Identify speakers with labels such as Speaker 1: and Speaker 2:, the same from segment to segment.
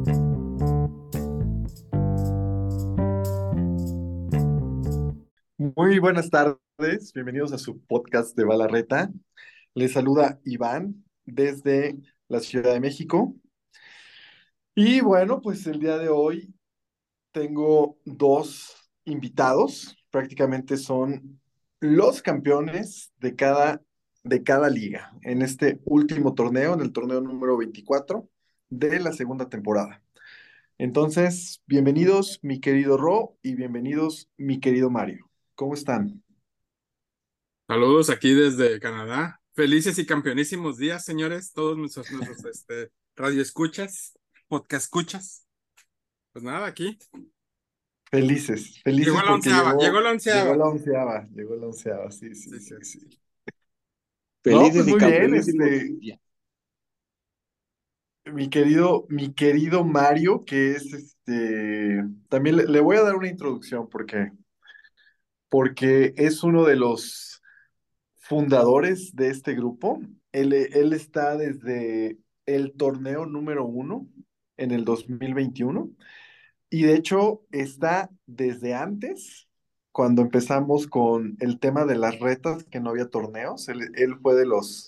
Speaker 1: Muy buenas tardes, bienvenidos a su podcast de Balarreta. Les saluda Iván desde la Ciudad de México. Y bueno, pues el día de hoy tengo dos invitados, prácticamente son los campeones de cada liga en este último torneo, en el torneo número 24 de la segunda temporada. Entonces, bienvenidos mi querido Ro y bienvenidos mi querido Mario. ¿Cómo están?
Speaker 2: Saludos aquí desde Canadá. Felices y campeonísimos días, señores, todos nuestros radio escuchas, podcast escuchas. Pues nada, aquí.
Speaker 1: Felices,
Speaker 2: Llegó
Speaker 1: felices
Speaker 2: la
Speaker 1: porque
Speaker 2: onceava, llegó
Speaker 1: llegó,
Speaker 2: la onceava.
Speaker 1: llegó la onceava, sí, sí,
Speaker 2: Sí, sí,
Speaker 1: sí,
Speaker 2: sí.
Speaker 1: sí. No, pues
Speaker 2: Felices y
Speaker 1: muy bien,
Speaker 2: campeonísimos días.
Speaker 1: mi querido Mario, que es también le voy a dar una introducción porque es uno de los fundadores de este grupo. Él está desde el torneo número uno en el 2021. Y de hecho está desde antes, cuando empezamos con el tema de las retas, que no había torneos. Él fue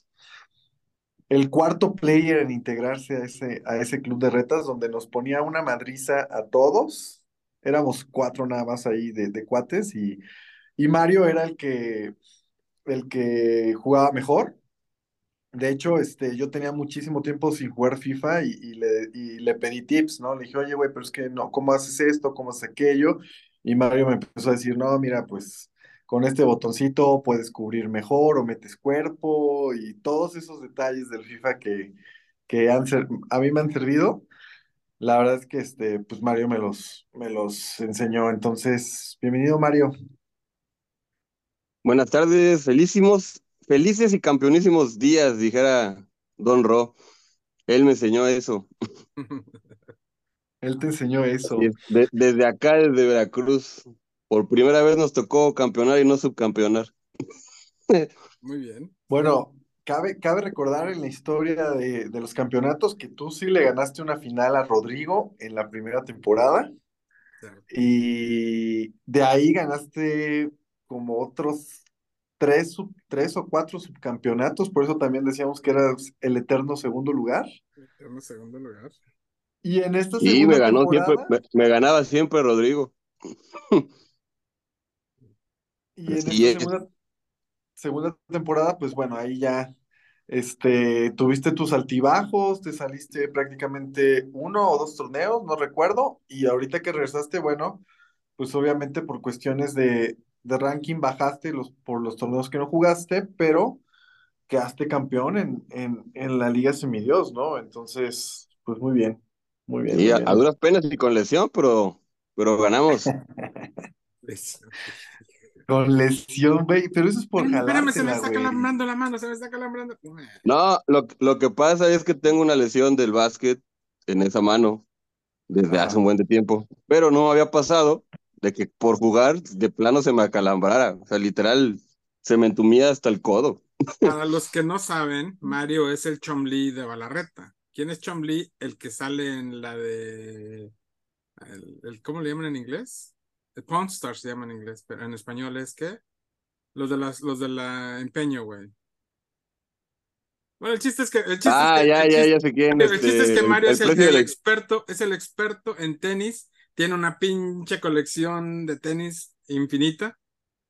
Speaker 1: el cuarto player en integrarse a ese club de retas, donde nos ponía una madriza a todos. Éramos cuatro nada más ahí de cuates y Mario era el que jugaba mejor. De hecho, yo tenía muchísimo tiempo sin jugar FIFA y le pedí tips, ¿no? Le dije, oye, güey, pero es que no, ¿cómo haces esto? ¿Cómo haces aquello? Y Mario me empezó a decir, no, mira, pues con este botoncito puedes cubrir mejor o metes cuerpo y todos esos detalles del FIFA que a mí me han servido. La verdad es que pues Mario me los enseñó. Entonces, bienvenido, Mario.
Speaker 3: Buenas tardes, felices y campeonísimos días, dijera Don Ro. Él me enseñó eso.
Speaker 1: Él te enseñó
Speaker 3: Así
Speaker 1: eso.
Speaker 3: es. Desde acá, desde Veracruz, por primera vez nos tocó campeonar y no subcampeonar.
Speaker 2: Muy bien.
Speaker 1: Bueno, cabe recordar en la historia de los campeonatos que tú sí le ganaste una final a Rodrigo en la primera temporada
Speaker 2: Cierto.
Speaker 1: y de ahí ganaste como otros tres o cuatro subcampeonatos, por eso también decíamos que eras el eterno segundo lugar.
Speaker 2: En segundo lugar.
Speaker 1: Y en esta
Speaker 3: Y me
Speaker 1: segunda
Speaker 3: ganó siempre,
Speaker 1: temporada,
Speaker 3: me ganaba siempre Rodrigo.
Speaker 1: y en
Speaker 3: Así
Speaker 1: esta
Speaker 3: es.
Speaker 1: segunda temporada, pues bueno, ahí ya tuviste tus altibajos, te saliste prácticamente uno o dos torneos, no recuerdo, y ahorita que regresaste, bueno, pues obviamente por cuestiones de ranking bajaste por los torneos que no jugaste, pero quedaste campeón en la Liga Semidios, ¿no? Entonces, pues muy bien, muy bien,
Speaker 3: Y
Speaker 1: muy
Speaker 3: a
Speaker 1: bien.
Speaker 3: duras penas y con lesión, pero ganamos.
Speaker 2: Les-
Speaker 1: Con lesión, güey, pero eso es por
Speaker 2: Espérame, se me
Speaker 1: jalártela,
Speaker 2: está
Speaker 1: güey.
Speaker 2: calambrando la mano, se me está calambrando.
Speaker 3: No, lo que pasa es que tengo una lesión del básquet en esa mano desde hace
Speaker 1: Ajá.
Speaker 3: un buen de tiempo, pero no había pasado de que por jugar de plano se me acalambrara, o sea, literal, se me entumía hasta el codo.
Speaker 2: Para los que no saben, Mario es el Chomli de Balarreta. ¿Quién es Chomli? El que sale en la de ¿cómo le llaman en inglés? El Pawn Stars se llama en inglés, pero en español es ¿qué? Los de la empeño, güey. Bueno,
Speaker 3: Ah, ya sé quién,
Speaker 2: el chiste es que Mario
Speaker 3: el precio de la...
Speaker 2: es el experto en tenis, tiene una pinche colección de tenis infinita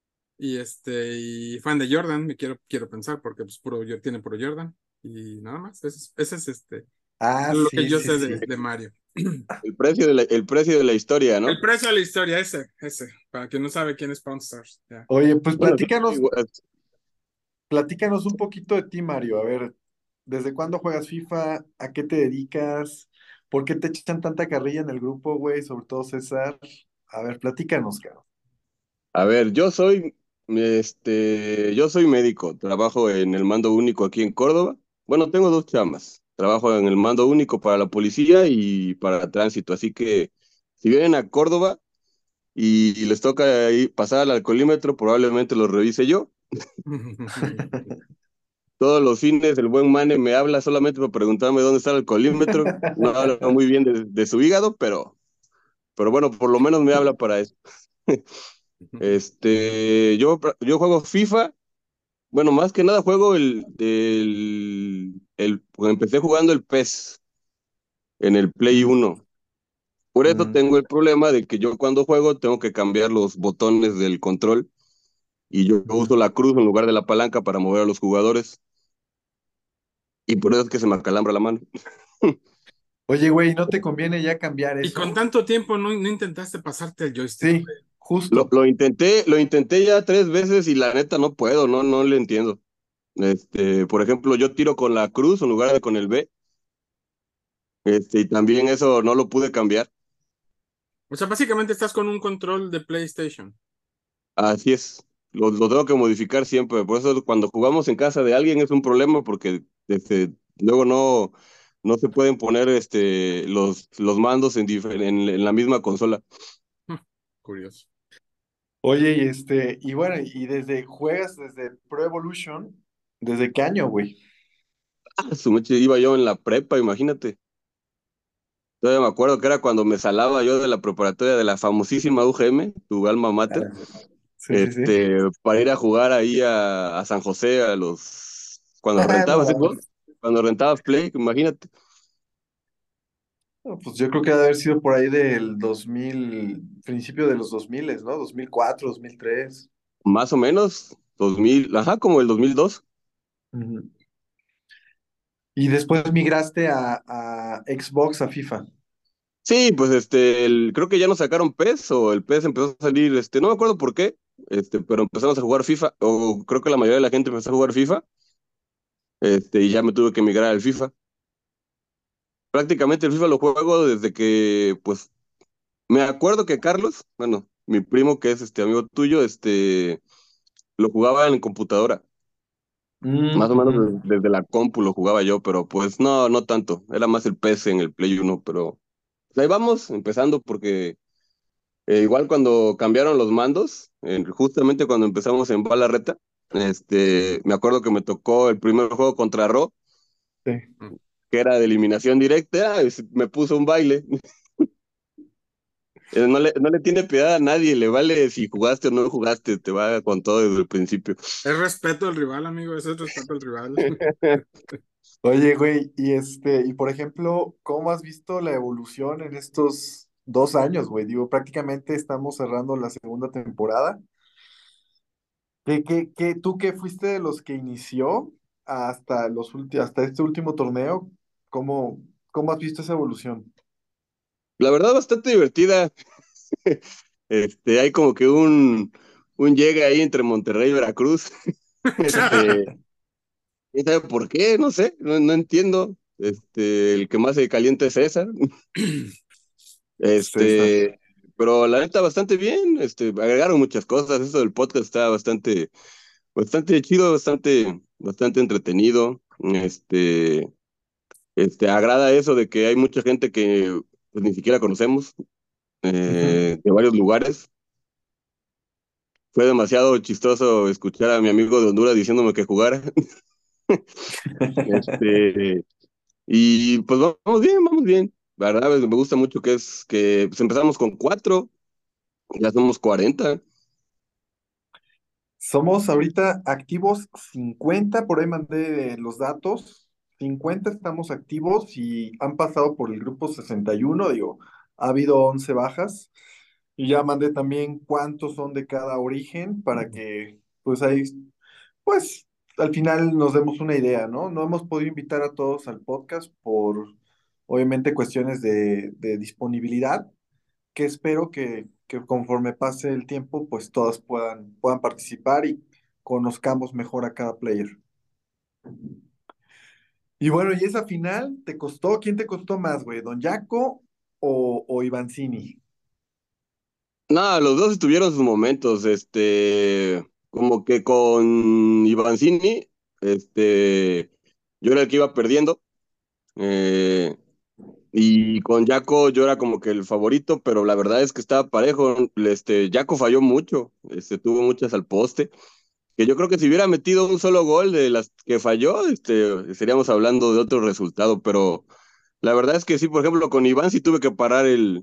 Speaker 2: y fan de Jordan, quiero pensar, porque pues tiene puro Jordan y nada más. Ese es
Speaker 1: Ah,
Speaker 2: lo que
Speaker 1: sí,
Speaker 2: yo
Speaker 1: sí,
Speaker 2: sé
Speaker 1: sí.
Speaker 2: de Mario.
Speaker 3: el precio de la historia,
Speaker 2: El
Speaker 3: ¿no?
Speaker 2: precio de la historia, para quien no sabe quién es Pawn Stars. Ya.
Speaker 1: Oye, pues
Speaker 3: Bueno,
Speaker 1: platícanos un poquito de ti, Mario. A ver, ¿desde cuándo juegas FIFA? ¿A qué te dedicas? ¿Por qué te echan tanta carrilla en el grupo, güey? Sobre todo César. A ver, platícanos, cabrón.
Speaker 3: a ver, yo soy médico, trabajo en el mando único aquí en Córdoba. Bueno, tengo dos chamas. Trabajo en el mando único para la policía y para tránsito, así que si vienen a Córdoba y les toca ahí pasar al alcoholímetro, probablemente lo revise yo. Todos los fines el buen Mane me habla solamente para preguntarme dónde está el colímetro. No habla muy bien de su hígado, pero bueno, por lo menos me habla para eso. Yo juego FIFA. Bueno, más que nada juego pues empecé jugando el PES en el Play
Speaker 1: Mm,
Speaker 3: 1. Por eso
Speaker 1: mm.
Speaker 3: tengo el problema de que yo cuando juego tengo que cambiar los botones del control y yo
Speaker 1: Ujú.
Speaker 3: uso la cruz en lugar de la palanca para mover a los jugadores y por eso es que se me acalambra la mano.
Speaker 1: Oye, güey, ¿no te conviene ya cambiar
Speaker 2: Y con
Speaker 1: eso?
Speaker 2: tanto tiempo no intentaste pasarte el joystick,
Speaker 1: Sí,
Speaker 2: güey.
Speaker 1: justo.
Speaker 3: Lo intenté ya 3 veces y la neta no puedo, no le entiendo. Por ejemplo, yo tiro con la cruz en lugar de con el B, y también eso no lo pude cambiar.
Speaker 2: O sea, básicamente estás con un control de PlayStation.
Speaker 3: Así es, lo tengo que modificar siempre. Por eso cuando jugamos en casa de alguien es un problema porque luego no se pueden poner los mandos en la misma consola.
Speaker 2: Curioso.
Speaker 1: Oye, y bueno, juegas desde Pro Evolution, ¿desde qué año, güey?
Speaker 3: Su meche, iba yo en la prepa, imagínate. Todavía me acuerdo que era cuando me salaba yo de la preparatoria de la famosísima UGM, tu alma mater,
Speaker 1: Ah, sí, sí, sí.
Speaker 3: para ir a jugar ahí a San José, cuando
Speaker 1: No
Speaker 3: rentabas Xbox,
Speaker 1: mames.
Speaker 3: cuando rentabas Play, imagínate.
Speaker 1: No, pues yo creo que debe haber sido por ahí del 2000, principio de los 2000, ¿no? 2004, 2003.
Speaker 3: Más o menos, 2000, ajá, como el 2002.
Speaker 1: Ujú. Y después migraste a Xbox, a FIFA.
Speaker 3: Sí, pues creo que ya nos sacaron PES o el PES empezó a salir, no me acuerdo por qué, pero empezamos a jugar FIFA, o creo que la mayoría de la gente empezó a jugar FIFA, y ya me tuve que migrar al FIFA. Prácticamente el FIFA lo juego desde que, pues, me acuerdo que Carlos, bueno, mi primo que es amigo tuyo, lo jugaba en computadora.
Speaker 1: Mm,
Speaker 3: Más o menos
Speaker 1: ujú.
Speaker 3: desde la compu lo jugaba yo, pero pues no tanto. Era más el PS en el Play 1, pero pues, ahí vamos, empezando porque igual cuando cambiaron los mandos, justamente cuando empezamos en Bala Reta, me acuerdo que me tocó el primer juego contra Ro,
Speaker 1: Sí.
Speaker 2: Mm.
Speaker 3: que era de eliminación directa, me puso un baile. No le tiene piedad a nadie, le vale si jugaste o no jugaste, te va con todo desde el principio.
Speaker 2: Es respeto al rival, amigo. Eso es respeto al rival.
Speaker 1: Oye, güey, y por ejemplo, ¿cómo has visto la evolución en estos 2 años, güey? Digo, prácticamente estamos cerrando la segunda temporada. ¿Tú que fuiste de los que inició hasta este último torneo? ¿Cómo has visto esa evolución?
Speaker 3: La verdad, bastante divertida. Hay como que un llega ahí entre Monterrey y Veracruz. Este, ¿Quién sabe por qué? No sé, no entiendo. El que más se calienta es César.
Speaker 1: César.
Speaker 3: Pero la neta, bastante bien. Agregaron muchas cosas. Eso del podcast está bastante chido, bastante entretenido. Agrada eso de que hay mucha gente que pues, ni siquiera conocemos,
Speaker 1: Ujú.
Speaker 3: de varios lugares. Fue demasiado chistoso escuchar a mi amigo de Honduras diciéndome que jugara. Este, y pues vamos bien, vamos bien. La verdad, me gusta mucho que pues, empezamos con 4, ya somos 40.
Speaker 1: Somos ahorita activos 50, por ahí mandé los datos. 50 estamos activos y han pasado por el grupo 61, digo, ha habido 11 bajas. Y ya mandé también cuántos son de cada origen para que, pues ahí, pues al final nos demos una idea, ¿no? No hemos podido invitar a todos al podcast por, obviamente, cuestiones de disponibilidad, que espero que conforme pase el tiempo, pues todas puedan participar y conozcamos mejor a cada player. Y bueno, ¿y esa final te costó? ¿Quién te costó más, güey? ¿Don Jaco o Ivancini?
Speaker 3: No, los dos tuvieron sus momentos, como que con Ivancini, yo era el que iba perdiendo, eh, y con Jaco yo era como que el favorito, pero la verdad es que estaba parejo. Jaco falló mucho, tuvo muchas al poste. que yo creo que si hubiera metido un solo gol de las que falló, estaríamos hablando de otro resultado, pero la verdad es que sí, por ejemplo, con Iván sí tuve que parar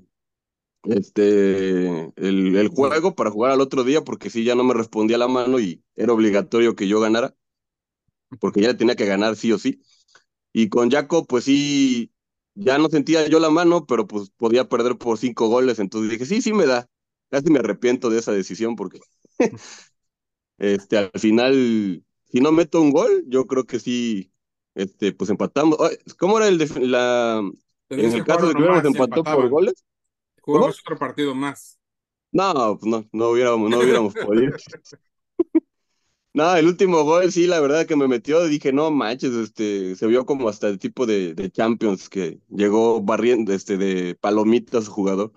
Speaker 3: el juego para jugar al otro día, porque sí, ya no me respondía la mano y era obligatorio que yo ganara, porque ya le tenía que ganar sí o sí. Y con Jaco, pues sí, ya no sentía yo la mano, pero pues podía perder por 5 goles, entonces dije, sí, sí me da. Casi me arrepiento de esa decisión porque al final, si no meto un gol, yo creo que sí, pues empatamos. Ay, ¿cómo era en
Speaker 2: Tenías que
Speaker 3: el
Speaker 2: jugar
Speaker 3: caso de
Speaker 2: uno
Speaker 3: que hubiéramos
Speaker 2: más y
Speaker 3: empatado por
Speaker 2: empataban.
Speaker 3: goles? ¿Cómo?
Speaker 2: Jugabas otro partido más.
Speaker 3: No, pues no hubiéramos podido. No, el último gol, sí, la verdad que me metió, dije, no manches, se vio como hasta el tipo de Champions que llegó barriendo, de palomitas su jugador.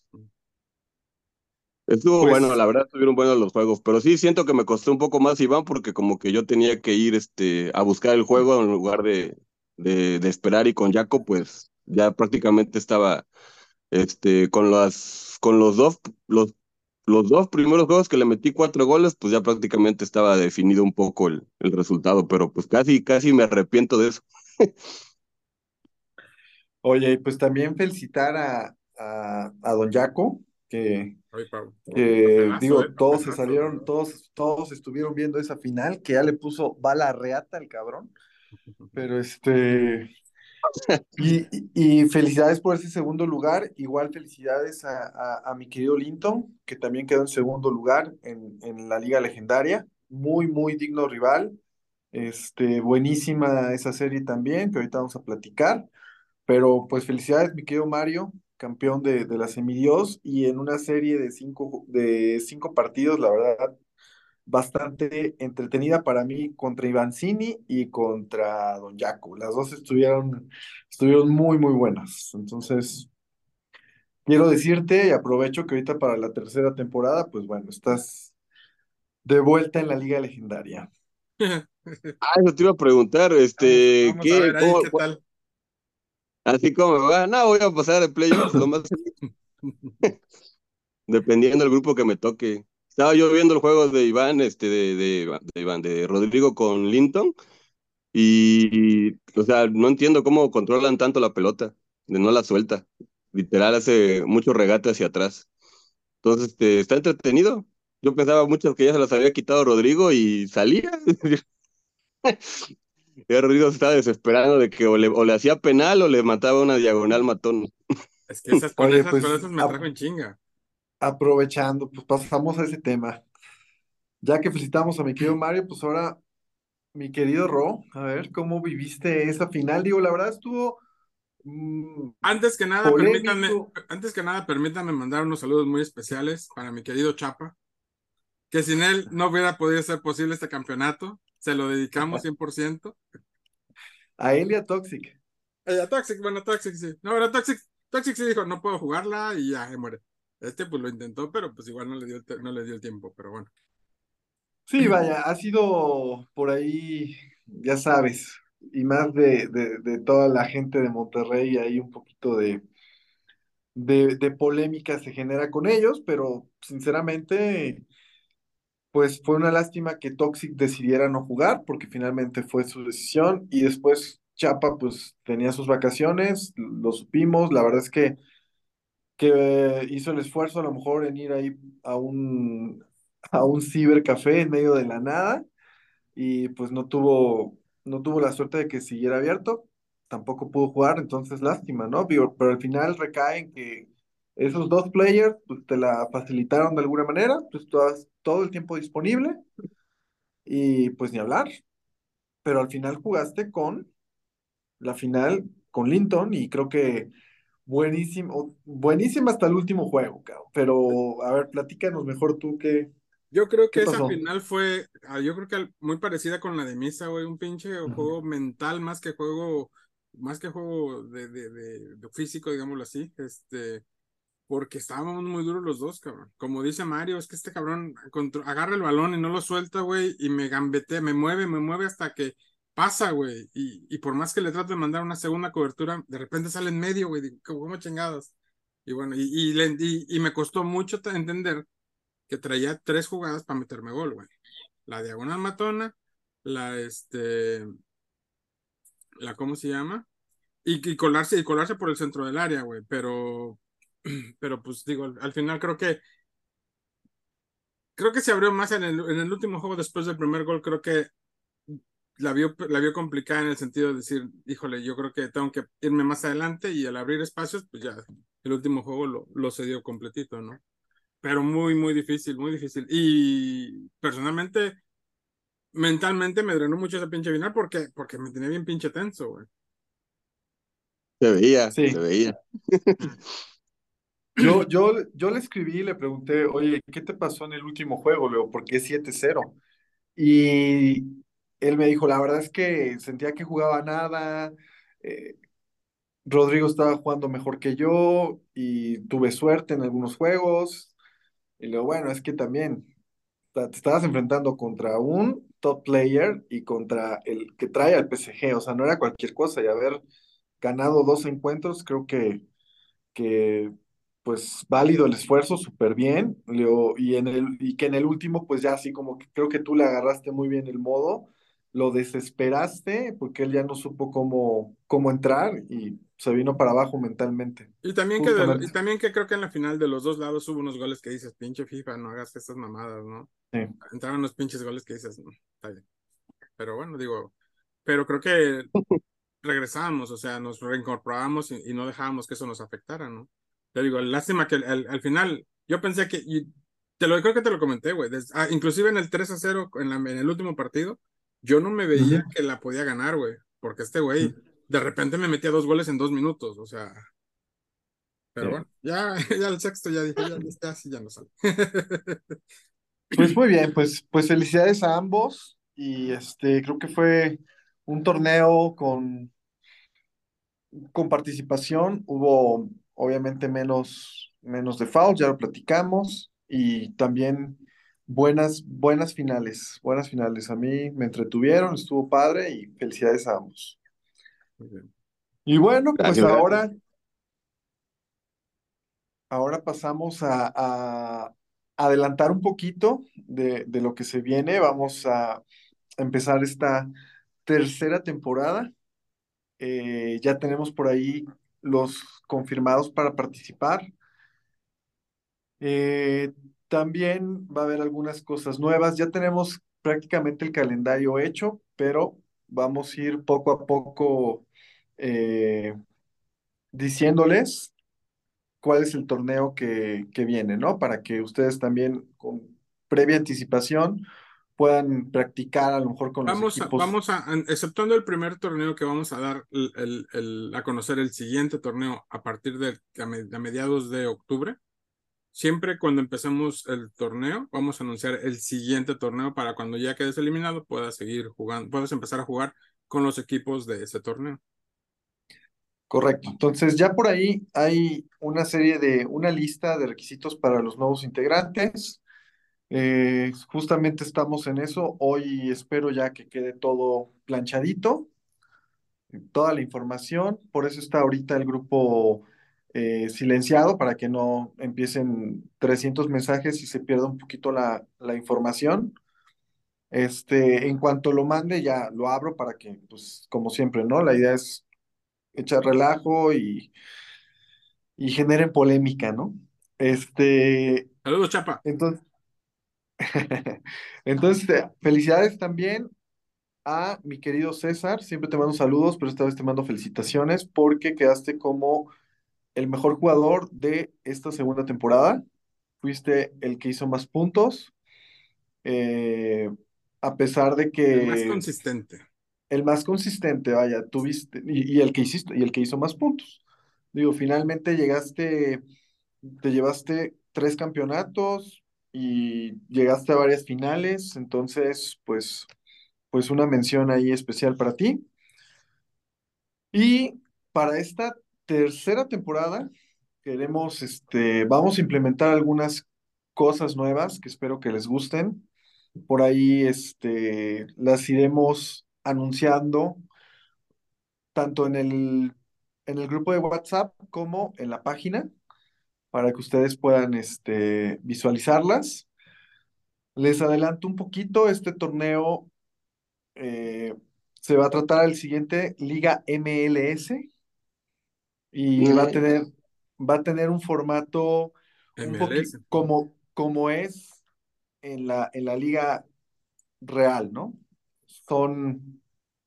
Speaker 3: Estuvo bueno,
Speaker 1: Pues,
Speaker 3: la verdad estuvieron buenos los juegos, pero sí siento que me costó un poco más Iván porque como que yo tenía que ir, a buscar el juego en lugar de esperar y con Jaco, pues ya prácticamente estaba, con los dos primeros juegos que le metí 4 goles, pues ya prácticamente estaba definido un poco el resultado, pero pues casi, casi me arrepiento de eso.
Speaker 1: oye, y pues también felicitar a Don Yaco, que,
Speaker 2: Oye, Pau, papelazo,
Speaker 1: digo, todos se
Speaker 2: papelazo, la
Speaker 1: salieron,
Speaker 2: verdad.
Speaker 1: todos estuvieron viendo esa final, que ya le puso bala reata el cabrón, pero y felicidades por ese segundo lugar. Igual felicidades a mi querido Linton, que también quedó en segundo lugar en la Liga Legendaria. Muy, muy digno rival. Buenísima esa serie también, que ahorita vamos a platicar. Pero pues felicidades, mi querido Mario, campeón de la Semidios, y en una serie de cinco partidos, la verdad, bastante entretenida para mí contra Ivancini y contra Don Jaco. Las dos estuvieron muy, muy buenas. Entonces, quiero decirte, y aprovecho que ahorita para la tercera temporada, pues bueno, estás de vuelta en la Liga Legendaria.
Speaker 3: Ah, eso te iba a preguntar,
Speaker 2: Vamos a ver ahí qué tal.
Speaker 3: así como me va, no, voy a pasar de playoffs, lo más dependiendo del grupo que me toque. Estaba yo viendo el juego de Iván, de Rodrigo con Linton, o sea, no entiendo cómo controlan tanto la pelota, de no la suelta. Literal, hace mucho regate hacia atrás. Entonces, está entretenido. Yo pensaba mucho que ya se las había quitado Rodrigo y salía. Y Rodrigo se estaba desesperando de que o le hacía penal o le mataba una diagonal matón.
Speaker 2: Es que esas con
Speaker 1: Oye,
Speaker 2: esas con
Speaker 1: pues
Speaker 2: esas me trajo en chinga.
Speaker 1: aprovechando, pues pasamos a ese tema. Ya que felicitamos a mi querido Mario, pues ahora mi querido Ro, a ver, ¿cómo viviste esa final? Digo, la verdad estuvo mm, polémico.
Speaker 2: Antes que nada, permítanme mandar unos saludos muy especiales para mi querido Chapa, que sin él no hubiera podido ser posible este campeonato. Se lo dedicamos 100%.
Speaker 1: A Elia Toxic.
Speaker 2: A Toxic, bueno, Toxic sí. No, pero Toxic sí dijo, no puedo jugarla y ya se muere. Pues lo intentó, pero pues igual no le dio el tiempo, pero bueno.
Speaker 1: Sí, vaya, ha sido por ahí, ya sabes, y más de toda la gente de Monterrey, ahí un poquito de polémica se genera con ellos, pero sinceramente, pues fue una lástima que Toxic decidiera no jugar, porque finalmente fue su decisión, y después Chapa pues tenía sus vacaciones, lo supimos, la verdad es que hizo el esfuerzo a lo mejor en ir ahí a un cibercafé en medio de la nada y pues no tuvo la suerte de que siguiera abierto, tampoco pudo jugar, entonces lástima, ¿no? Pero al final recae en que esos dos players pues te la facilitaron de alguna manera, pues estás todo el tiempo disponible y pues ni hablar, pero al final jugaste con la final con Linton y creo que buenísimo, buenísimo hasta el último juego, cabrón. Pero, a ver, platícanos mejor tú
Speaker 2: Yo creo
Speaker 1: qué
Speaker 2: que esa
Speaker 1: pasó.
Speaker 2: final fue, yo creo que muy parecida con la de Misa, güey, un pinche
Speaker 1: Ujú.
Speaker 2: juego mental más que juego de físico, digámoslo así, porque estábamos muy duros los dos, cabrón. Como dice Mario, es que este cabrón agarra el balón y no lo suelta, güey, y me gambetea, me mueve hasta que pasa, güey, y por más que le trato de mandar una segunda cobertura, de repente sale en medio, güey, digo, ¿cómo chingados? Y bueno, y me costó mucho entender que traía 3 jugadas para meterme gol, güey. la diagonal matona, la, la, ¿cómo se llama? Y colarse por el centro del área, güey, pero pues digo, al final creo que se abrió más en el último juego después del primer gol, creo que la vio complicada en el sentido de decir, híjole, yo creo que tengo que irme más adelante y al abrir espacios, pues ya el último juego lo cedió completito, ¿no? Pero muy, muy difícil, muy difícil. Y personalmente, mentalmente me drenó mucho ese pinche final porque me tenía bien pinche tenso, güey.
Speaker 3: Se veía, se
Speaker 1: Sí.
Speaker 3: veía.
Speaker 1: Yo le escribí y le pregunté, oye, ¿qué te pasó en el último juego, Leo? ¿Por qué 7-0? Y él me dijo, la verdad es que sentía que jugaba nada, eh, Rodrigo estaba jugando mejor que yo y tuve suerte en algunos juegos. Y luego, bueno, es que también te estabas enfrentando contra un top player y contra el que trae al PSG, o sea, no era cualquier cosa y haber ganado dos encuentros, creo que pues válido el esfuerzo, súper bien, y que en el último, pues ya así como que creo que tú le agarraste muy bien el modo, lo desesperaste porque él ya no supo cómo entrar y se vino para abajo mentalmente.
Speaker 2: Y
Speaker 1: Justamente.
Speaker 2: también que creo que en la final de los dos lados hubo unos goles que dices, pinche FIFA, no hagas estas mamadas, ¿no?
Speaker 1: Sí.
Speaker 2: Entraron unos pinches goles que dices, "Mm, está bien". Pero bueno, digo, pero creo que regresábamos, o sea, nos reincorporábamos y no dejábamos que eso nos afectara, ¿no? Te digo, lástima que al final, yo pensé que, y creo que te lo comenté, güey, inclusive en el 3-0, en el último partido, yo no me veía
Speaker 1: Ujú.
Speaker 2: que la podía ganar, güey, porque este güey de repente me metía 2 goles en 2 minutos, o sea, pero
Speaker 1: Sí.
Speaker 2: bueno, ya, ya el sexto ya dije, ya, sí, ya no sale.
Speaker 1: Pues muy bien, pues felicidades a ambos y creo que fue un torneo con participación, hubo obviamente menos de foul, ya lo platicamos, y también buenas finales. A mí me entretuvieron, estuvo padre y felicidades a ambos.
Speaker 2: Muy bien.
Speaker 1: Y bueno, pues
Speaker 3: Gracias, gracias.
Speaker 1: ahora pasamos a adelantar un poquito de lo que se viene. Vamos a empezar esta tercera temporada. Ya tenemos por ahí los confirmados para participar. Eh, También va a haber algunas cosas nuevas. Ya tenemos prácticamente el calendario hecho, pero vamos a ir poco a poco eh, diciéndoles cuál es el torneo que viene, ¿no? Para que ustedes también con previa anticipación puedan practicar a lo mejor con los equipos.
Speaker 2: Exceptuando el primer torneo que vamos a dar a conocer el siguiente torneo a partir de mediados de octubre. Siempre cuando empecemos el torneo, vamos a anunciar el siguiente torneo para cuando ya quedes eliminado puedas seguir jugando, puedas empezar a jugar con los equipos de ese torneo.
Speaker 1: Correcto. Entonces, ya por ahí hay una lista de requisitos para los nuevos integrantes. Justamente estamos en eso. Hoy espero ya que quede todo planchadito, toda la información. Por eso está ahorita el grupo silenciado para que no empiecen 300 mensajes y se pierda un poquito la información. En cuanto lo mande, ya lo abro para que, pues, como siempre, ¿no? La idea es echar relajo y generen polémica, ¿no? Este,
Speaker 2: Saludos, Chapa.
Speaker 1: entonces, felicidades también a mi querido César. Siempre te mando saludos, pero esta vez te mando felicitaciones porque quedaste como el mejor jugador de esta segunda temporada. Fuiste el que hizo más puntos, eh, a pesar de
Speaker 2: El más
Speaker 1: que
Speaker 2: consistente.
Speaker 1: el más consistente, vaya, tuviste, y el que hiciste, y el que hizo más puntos. Digo, finalmente te llevaste tres campeonatos y llegaste a varias finales, entonces, pues una mención ahí especial para ti. Y para esta tercera temporada, vamos a implementar algunas cosas nuevas que espero que les gusten. Por ahí, las iremos anunciando tanto en el grupo de WhatsApp como en la página para que ustedes puedan, visualizarlas. Les adelanto un poquito, este torneo eh, se va a tratar el siguiente, Liga MLS, y
Speaker 3: Mm,
Speaker 1: va a tener un formato un poquito
Speaker 2: MLS.
Speaker 1: como es en la liga real, ¿no? Son,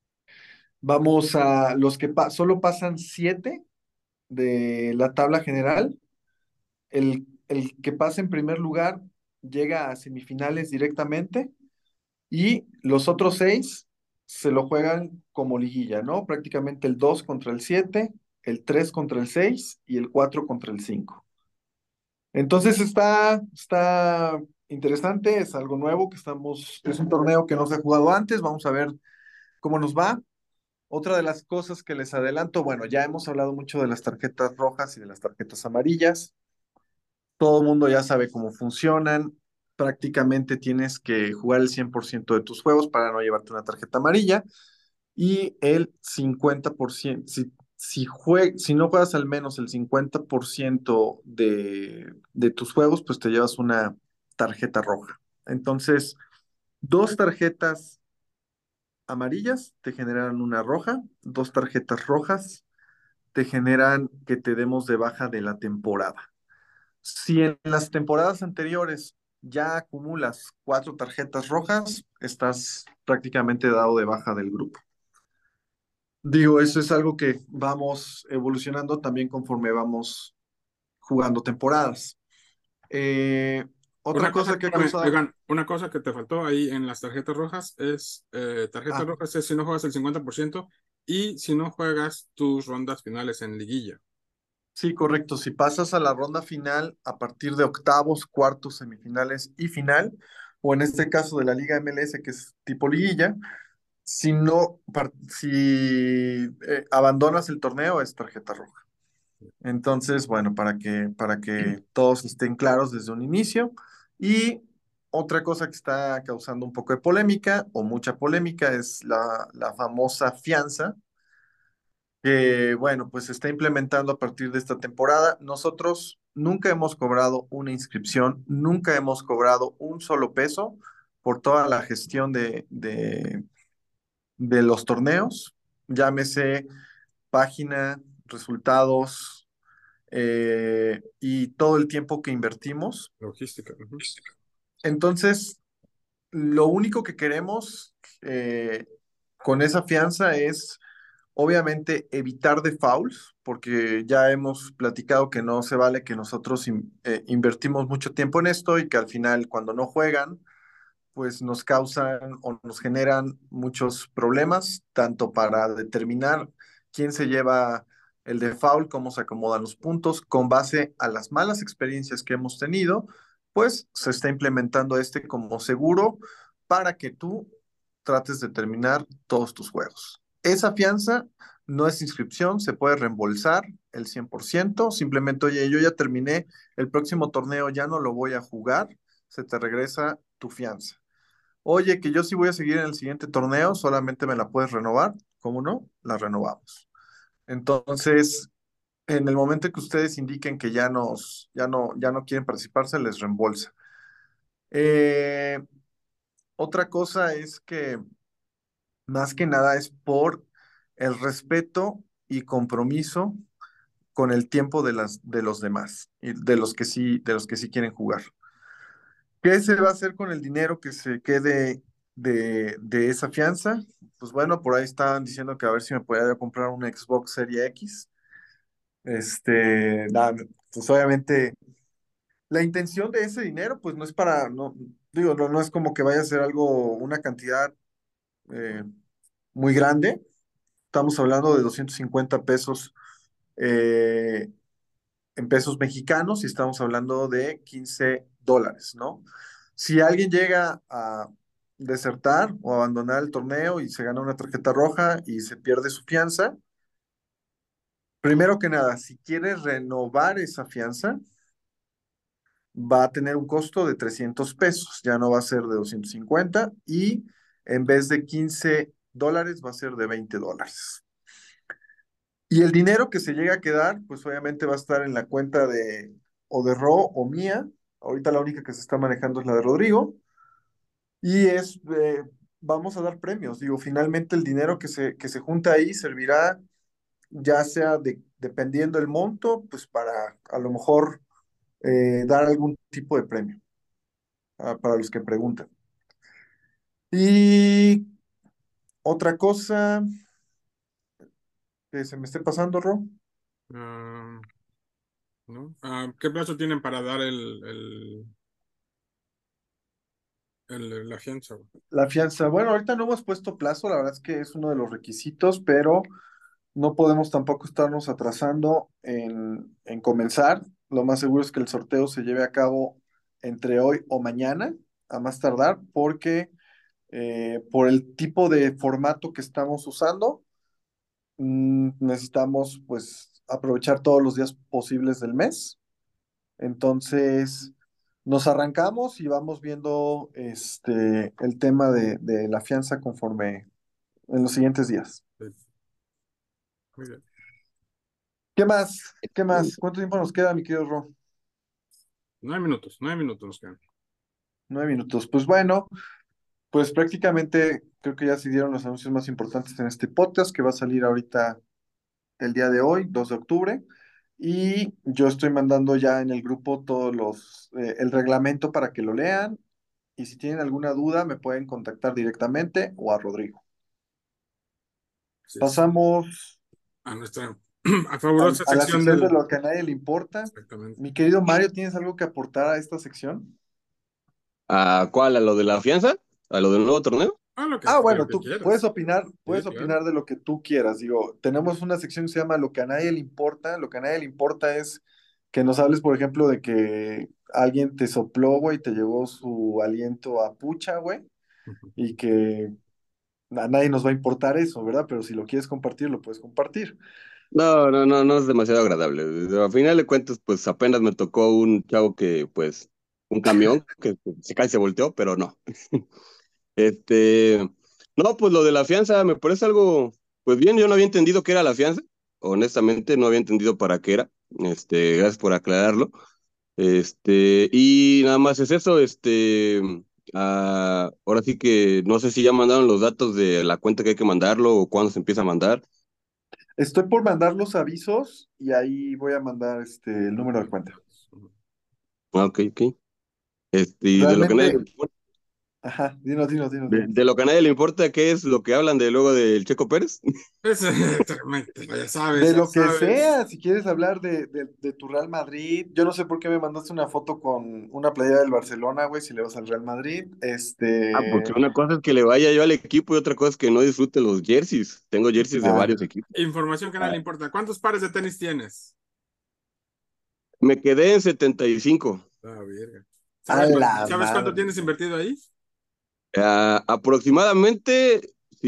Speaker 1: vamos a, solo pasan 7 de la tabla general. El que pase en primer lugar llega a semifinales directamente y los otros 6 se lo juegan como liguilla, ¿no? Prácticamente el 2 contra el 7, el 3 contra el 6 y el 4 contra el 5. Entonces está interesante, es algo nuevo es un torneo que no se ha jugado antes, vamos a ver cómo nos va. Otra de las cosas que les adelanto, bueno, ya hemos hablado mucho de las tarjetas rojas y de las tarjetas amarillas. Todo el mundo ya sabe cómo funcionan. Prácticamente tienes que jugar el 100% de tus juegos para no llevarte una tarjeta amarilla. Y el 50%, si no juegas al menos el 50% de tus juegos, pues te llevas una tarjeta roja. Entonces, 2 tarjetas amarillas te generan una roja, 2 tarjetas rojas te generan que te demos de baja de la temporada. Si en las temporadas anteriores ya acumulas 4 tarjetas rojas, estás prácticamente dado de baja del grupo. Digo, eso es algo que vamos evolucionando también conforme vamos jugando temporadas. Eh, Otra
Speaker 2: Una cosa,
Speaker 1: cosa que ha
Speaker 2: espérame,
Speaker 1: causado,
Speaker 2: oigan, una cosa que te faltó ahí en las tarjetas rojas es, tarjetas
Speaker 1: ah,
Speaker 2: rojas es si no juegas el 50% y si no juegas tus rondas finales en liguilla.
Speaker 1: sí, correcto, si pasas a la ronda final a partir de octavos, cuartos, semifinales y final, o en este caso de la Liga MLS, que es tipo liguilla, si no, si abandonas el torneo es tarjeta roja. Entonces, bueno, para que todos estén claros desde un inicio. Y otra cosa que está causando un poco de polémica o mucha polémica es la famosa fianza que, bueno, pues se está implementando a partir de esta temporada. Nosotros nunca hemos cobrado una inscripción, nunca hemos cobrado un solo peso por toda la gestión de los torneos, llámese página, resultados y todo el tiempo que invertimos.
Speaker 2: Logística. Ujú.
Speaker 1: Entonces, lo único que queremos con esa fianza es, obviamente, evitar defaults, porque ya hemos platicado que no se vale que nosotros invertimos mucho tiempo en esto y que al final, cuando no juegan, pues nos causan o nos generan muchos problemas, tanto para determinar quién se lleva el default, cómo se acomodan los puntos, con base a las malas experiencias que hemos tenido, pues se está implementando este como seguro para que tú trates de terminar todos tus juegos. Esa fianza no es inscripción, se puede reembolsar el 100%, simplemente, oye, yo ya terminé, el próximo torneo ya no lo voy a jugar, se te regresa tu fianza. Oye, que yo sí voy a seguir en el siguiente torneo, solamente me la puedes renovar. ¿Cómo no? La renovamos. Entonces, en el momento que ustedes indiquen que ya no quieren participar, se les reembolsa. Eh, Otra cosa es que más que nada es por el respeto y compromiso con el tiempo de los demás y de los que sí quieren jugar. ¿Qué se va a hacer con el dinero que se quede de esa fianza? Pues bueno, por ahí estaban diciendo que a ver si me podía yo comprar un Xbox Serie X. Nada, pues obviamente la intención de ese dinero, pues no es para, no, digo, no es como que vaya a ser algo, una cantidad eh, muy grande. Estamos hablando de 250 pesos eh, en pesos mexicanos y estamos hablando de $15, ¿no? Si alguien llega a desertar o abandonar el torneo y se gana una tarjeta roja y se pierde su fianza, primero que nada, si quiere renovar esa fianza, va a tener un costo de 300 pesos, ya no va a ser de 250 y en vez de $15 va a ser de $20. Y el dinero que se llega a quedar, pues obviamente va a estar en la cuenta de o de Ro o mía. Ahorita la única que se está manejando es la de Rodrigo. Y vamos a dar premios. Digo, finalmente el dinero que se junta ahí servirá ya sea dependiendo el monto, pues para a lo mejor dar algún tipo de premio para los que preguntan. Y otra cosa que se me esté pasando, Ro.
Speaker 2: Ah, ¿no? ¿Qué plazo tienen para dar la fianza, güey?
Speaker 1: La fianza, bueno, ahorita no hemos puesto plazo, la verdad es que es uno de los requisitos, pero no podemos tampoco estarnos atrasando en comenzar. Lo más seguro es que el sorteo se lleve a cabo entre hoy o mañana, a más tardar, porque por el tipo de formato que estamos usando, necesitamos pues aprovechar todos los días posibles del mes. Entonces, nos arrancamos y vamos viendo el tema de la fianza conforme en los siguientes días.
Speaker 2: Sí, muy bien.
Speaker 1: ¿Qué más? ¿Qué más? ¿Cuánto tiempo nos queda, mi querido Ro?
Speaker 2: 9 minutos, 9 minutos nos quedan.
Speaker 1: 9 minutos. Pues bueno, pues prácticamente creo que ya se dieron los anuncios más importantes en este podcast que va a salir ahorita el día de hoy, 2 de octubre. Y yo estoy mandando ya en el grupo el reglamento para que lo lean. Y si tienen alguna duda, me pueden contactar directamente o a Rodrigo.
Speaker 2: Sí, sí.
Speaker 1: Pasamos
Speaker 2: A nuestra a fabulosa
Speaker 1: a la
Speaker 2: sección
Speaker 1: sección de
Speaker 2: del.
Speaker 1: lo que a nadie le importa.
Speaker 2: Exactamente.
Speaker 1: Mi querido Mario, ¿tienes algo que aportar a esta sección?
Speaker 3: ¿A cuál? ¿A lo de la fianza? ¿A lo del nuevo torneo?
Speaker 1: Ah,
Speaker 2: De lo
Speaker 1: bueno,
Speaker 2: que
Speaker 1: tú puedes
Speaker 2: quieras.
Speaker 1: opinar,
Speaker 2: Sí,
Speaker 1: puedes
Speaker 2: claro.
Speaker 1: opinar de lo que tú quieras. Digo, tenemos una sección que se llama Lo que a nadie le importa. Lo que a nadie le importa es que nos hables, por ejemplo, de que alguien te sopló, güey, y te llevó su aliento a pucha, güey, y que a nadie nos va a importar eso, ¿verdad? Pero si lo quieres compartir, lo puedes compartir.
Speaker 3: No, no, no, no es demasiado agradable. Al final de cuentas, pues apenas me tocó un chavo que, pues, un camión que se cae y se volteó, pero no. Este, no, pues lo de la fianza me parece algo, pues bien, yo no había entendido qué era la fianza. Honestamente, no había entendido para qué era. Gracias por aclararlo. Y nada más es eso, ahora sí que no sé si ya mandaron los datos de la cuenta que hay que mandarlo o cuándo se empieza a mandar.
Speaker 1: Estoy por mandar los avisos y ahí voy a mandar el número de cuenta.
Speaker 3: Ah, ok, ok. Y de lo que a nadie le
Speaker 1: Realmente,
Speaker 3: importa,
Speaker 1: ajá,
Speaker 3: de lo que a nadie le importa, ¿qué es lo que hablan de luego del Checo Pérez?
Speaker 2: Es tremendo, ya sabes,
Speaker 1: De
Speaker 2: ya
Speaker 1: lo que
Speaker 2: sabes.
Speaker 1: sea, si quieres hablar de tu Real Madrid, yo no sé por qué me mandaste una foto con una playera del Barcelona, güey, si le vas al Real Madrid.
Speaker 3: Ah, porque una cosa es que le vaya yo al equipo y otra cosa es que no disfrute los jerseys. Tengo jerseys de
Speaker 1: Ah,
Speaker 2: Bueno,
Speaker 3: varios equipos.
Speaker 2: información que no le
Speaker 1: ah,
Speaker 2: importa. ¿Cuántos pares de tenis tienes?
Speaker 3: Me quedé en 75.
Speaker 2: Verga.
Speaker 1: a la
Speaker 2: ¿Sabes cuánto
Speaker 1: madre.
Speaker 2: tienes invertido ahí?
Speaker 3: Aproximadamente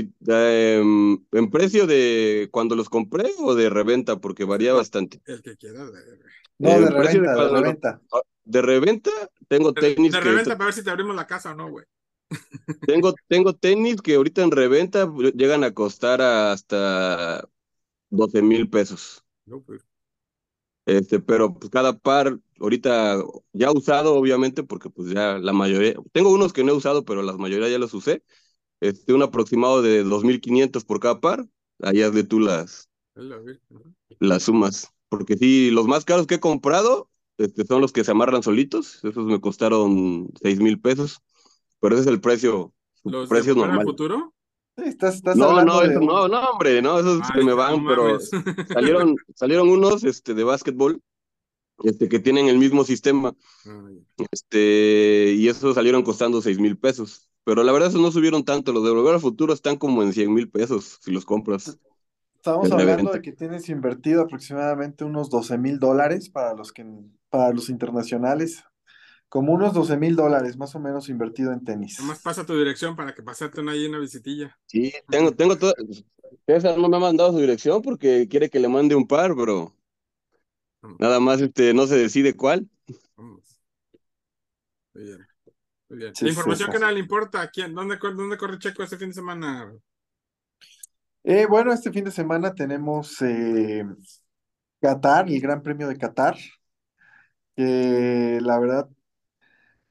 Speaker 3: en precio de cuando los compré o de reventa, porque varía bastante.
Speaker 2: El que quiera. Verga.
Speaker 1: No, de
Speaker 3: En precio de
Speaker 1: reventa, de
Speaker 3: cuando los
Speaker 1: reventa.
Speaker 3: de reventa, tengo tenis
Speaker 2: De
Speaker 3: que ahorita
Speaker 2: reventa para ver si te abrimos la casa o no, güey.
Speaker 3: tengo tenis que ahorita en reventa llegan a costar hasta 12,000 pesos.
Speaker 2: No, pues.
Speaker 3: Pero pues cada par ahorita ya usado, obviamente, porque pues ya la mayoría, tengo unos que no he usado, pero la mayoría ya los usé. Un aproximado de 2,500 por cada par. Ahí hazle tú
Speaker 2: Es la virgen, ¿no?
Speaker 3: las sumas. Porque sí, los más caros que he comprado, son los que se amarran solitos. Esos me costaron 6,000 pesos. Pero ese es el precio, su
Speaker 2: ¿Los de
Speaker 3: precio
Speaker 2: Volver al
Speaker 3: normal.
Speaker 2: Futuro?
Speaker 1: Sí, estás
Speaker 3: No,
Speaker 1: hablando
Speaker 3: no,
Speaker 1: de
Speaker 3: eso
Speaker 1: un...
Speaker 3: no, no, hombre, no, esos se me
Speaker 2: Dije, no
Speaker 3: van, pero
Speaker 2: mames.
Speaker 3: salieron unos, de básquetbol, que tienen el mismo sistema.
Speaker 2: Ay,
Speaker 3: Y esos salieron costando 6,000 pesos. Pero la verdad, esos no subieron tanto. Los de Volver al Futuro están como en 100,000 pesos si los compras
Speaker 1: Estamos
Speaker 3: en
Speaker 1: hablando
Speaker 3: reventa.
Speaker 1: de que tienes invertido aproximadamente unos $12,000 para los internacionales, como unos $12,000 más o menos invertido en
Speaker 2: nomás
Speaker 1: tenis.
Speaker 2: pasa tu dirección para que pasarte ahí una visitilla.
Speaker 3: Sí, tengo todo. César no me ha mandado su dirección porque quiere que le mande un par, pero
Speaker 2: Vamos,
Speaker 3: nada más no se decide cuál.
Speaker 2: vamos. Muy bien, muy bien.
Speaker 1: Sí,
Speaker 2: Información
Speaker 1: César.
Speaker 2: que nada le importa. ¿Quién? ¿Dónde corre Checo este fin de semana?
Speaker 1: Bueno, este fin de semana tenemos Qatar, el Gran Premio de Qatar, que la verdad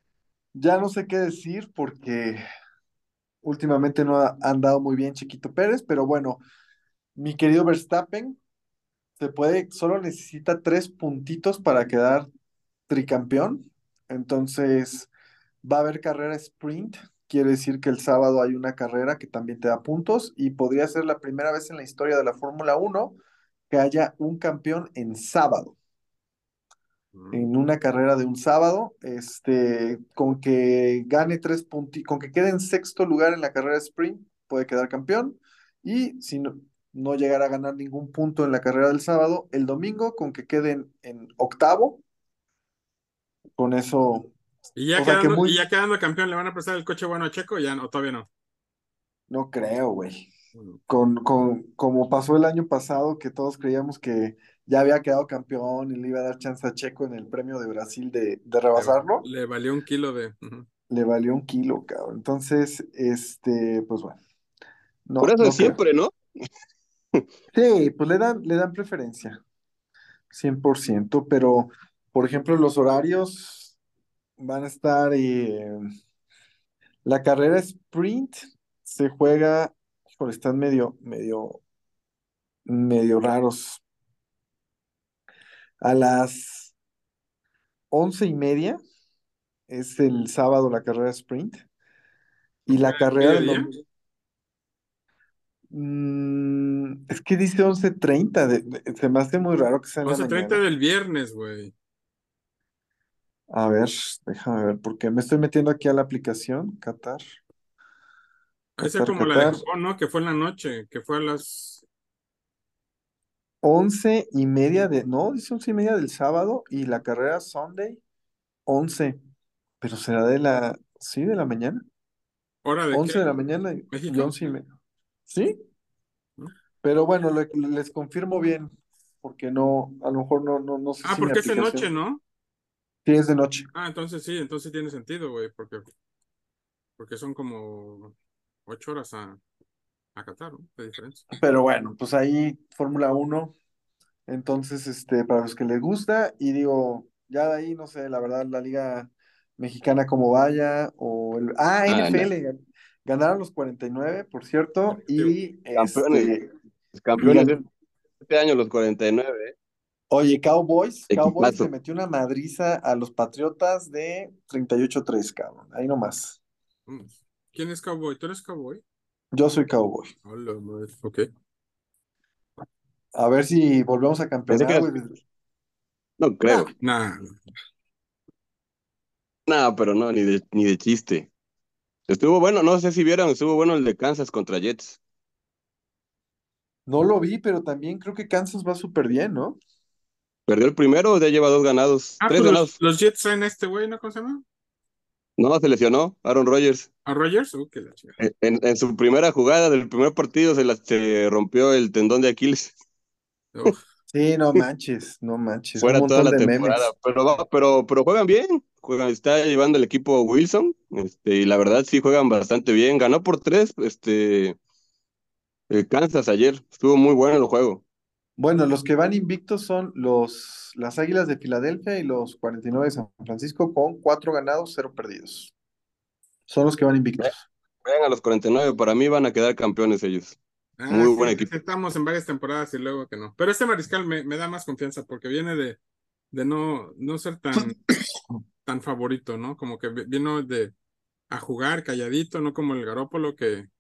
Speaker 1: Ya no sé qué decir porque últimamente no ha andado muy bien Chiquito Pérez, pero bueno, mi querido Verstappen solo necesita 3 puntitos para quedar tricampeón. Entonces, va a haber carrera sprint. Quiere decir que el sábado hay una carrera que también te da puntos y podría ser la primera vez en la historia de la Fórmula 1 que haya un campeón en sábado, en una carrera de un sábado, con que gane 3 puntos, con que quede en sexto lugar en la carrera sprint, puede quedar campeón. Y si no llegara a ganar ningún punto en la carrera del sábado, el domingo, con que queden en octavo, con eso, o sea que
Speaker 2: Y
Speaker 1: muy,
Speaker 2: ya quedando campeón, ¿le van a prestar el coche bueno a Checo ya, o todavía no?
Speaker 1: no creo, güey.
Speaker 2: Bueno,
Speaker 1: Como pasó el año pasado, que todos creíamos que ya había quedado campeón y le iba a dar chance a Checo en el premio de Brasil de rebasarlo.
Speaker 2: le valió un kilo de... Ujú.
Speaker 1: Le valió un kilo, cabrón. Entonces, pues bueno,
Speaker 3: Por
Speaker 1: no,
Speaker 3: eso es
Speaker 1: no creo.
Speaker 3: siempre, ¿no?
Speaker 1: Sí, pues le dan preferencia, 100%, pero, por ejemplo, los horarios van a estar, la carrera sprint se juega, híjole, están medio raros. A las 11:30 es el sábado la carrera sprint y
Speaker 2: ¿Por qué
Speaker 1: la carrera del
Speaker 2: mediodía?
Speaker 1: domingo. Es que dice 11:30, se me hace muy raro que sea en la
Speaker 2: 11:30
Speaker 1: mañana.
Speaker 2: del viernes, güey.
Speaker 1: A ver, déjame ver, porque me estoy metiendo aquí a la aplicación. Qatar,
Speaker 2: Esa es
Speaker 1: Qatar,
Speaker 2: como la de
Speaker 1: Qatar.
Speaker 2: Japón, ¿no? Que fue en la noche, que fue a las...
Speaker 1: 11:30 no, dice 11:30 del sábado y la carrera Sunday, 11. Pero será sí, de la mañana.
Speaker 2: ¿Hora de qué?
Speaker 1: 11 de la mañana y
Speaker 2: ¿México?
Speaker 1: 11:30. Sí,
Speaker 2: ¿No?
Speaker 1: pero bueno, les confirmo bien, porque no, a lo mejor no sé
Speaker 2: Ah,
Speaker 1: si mi
Speaker 2: porque es de noche,
Speaker 1: aplicación.
Speaker 2: ¿no?
Speaker 1: Sí, es de noche.
Speaker 2: Ah, entonces sí, entonces tiene sentido, güey, porque son como 8 horas a Qatar, ¿no? De diferencia.
Speaker 1: Pero bueno, pues ahí Fórmula 1. Entonces, para los que les gusta, y digo, ya de ahí, no sé, la verdad, la Liga Mexicana como vaya,
Speaker 3: Ah, no.
Speaker 1: NFL, ganaron los 49, por cierto,
Speaker 2: Digo,
Speaker 1: y
Speaker 3: Campeones,
Speaker 1: y
Speaker 3: campeones de este año, los 49, ¿eh?
Speaker 1: oye, Cowboys le
Speaker 3: Equipazo.
Speaker 1: metió una madriza a los Patriotas de 38-3, cabrón, ahí nomás.
Speaker 2: vamos. ¿Quién es Cowboy? ¿Tú eres Cowboy?
Speaker 1: Yo soy Cowboy.
Speaker 2: Hola, madre. Ok.
Speaker 1: A ver si volvemos a
Speaker 3: Pensé que
Speaker 1: campeonar,
Speaker 3: eras,
Speaker 1: güey.
Speaker 3: no
Speaker 1: Nah,
Speaker 3: creo.
Speaker 2: Nah.
Speaker 3: No, pero no, ni de chiste. Estuvo bueno, no sé si vieron, estuvo bueno el de Kansas contra Jets.
Speaker 1: no lo vi, pero también creo que Kansas va súper bien, ¿no?
Speaker 3: Perdió el primero, ya lleva 2 ganados,
Speaker 2: Ah,
Speaker 3: tres
Speaker 2: pues
Speaker 3: ganados.
Speaker 2: los Jets traen a este güey, ¿no? ¿Cómo se llama?
Speaker 3: No, se lesionó Aaron Rodgers.
Speaker 2: ¿A Rogers? Que la chica.
Speaker 3: En su primera jugada del primer partido se rompió el tendón de Aquiles.
Speaker 1: Sí, no manches, no manches, un
Speaker 3: Fuera toda
Speaker 1: montón
Speaker 3: la
Speaker 1: de
Speaker 3: temporada.
Speaker 1: memes.
Speaker 3: Pero juegan bien. Está llevando el equipo Wilson. Y la verdad sí juegan bastante bien. Ganó por 3, Kansas ayer. Estuvo muy bueno el juego.
Speaker 1: Bueno, los que van invictos son las Águilas de Filadelfia y los 49 de San Francisco con 4 ganados, 0 perdidos. Son los que van invictos.
Speaker 3: Vean a los 49, para mí van a quedar campeones ellos.
Speaker 2: Ah,
Speaker 3: Muy
Speaker 2: sí,
Speaker 3: buen
Speaker 2: sí,
Speaker 3: equipo.
Speaker 2: estamos en varias temporadas y luego que no. Pero este mariscal me da más confianza porque viene de no ser tan favorito, ¿no? Como que vino a jugar calladito, no como el Garópolo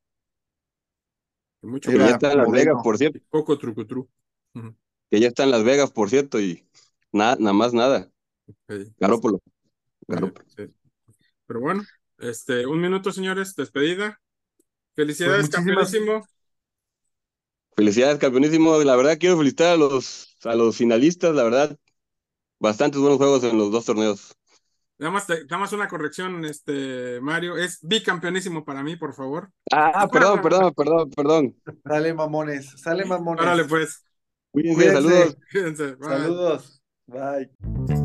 Speaker 2: que mucho
Speaker 3: Que ya
Speaker 1: Era
Speaker 3: está en Las Vegas,
Speaker 1: modelo.
Speaker 3: por cierto.
Speaker 2: y poco trucutru. Ujú.
Speaker 3: Que ya está en Las Vegas, por cierto. Y nada más nada.
Speaker 2: Sí,
Speaker 3: Garópolo.
Speaker 2: sí,
Speaker 3: Garópolo.
Speaker 2: sí. Pero bueno, 1 minuto, señores, despedida.
Speaker 1: Pues
Speaker 2: Felicidades,
Speaker 1: muchísimas.
Speaker 2: campeonísimo.
Speaker 3: Felicidades, campeonísimo. La verdad, quiero felicitar a los finalistas. La verdad, bastantes buenos juegos en los dos torneos.
Speaker 2: Nada más una corrección, Mario. Es bicampeonísimo para mí, por favor.
Speaker 3: Perdón, perdón, perdón, perdón.
Speaker 1: Sale mamones, sale
Speaker 2: Órale,
Speaker 1: mamones.
Speaker 2: pues.
Speaker 3: Cuídense, saludos.
Speaker 1: Cuídense.
Speaker 2: Cuídense. Bye.
Speaker 1: Saludos. Bye.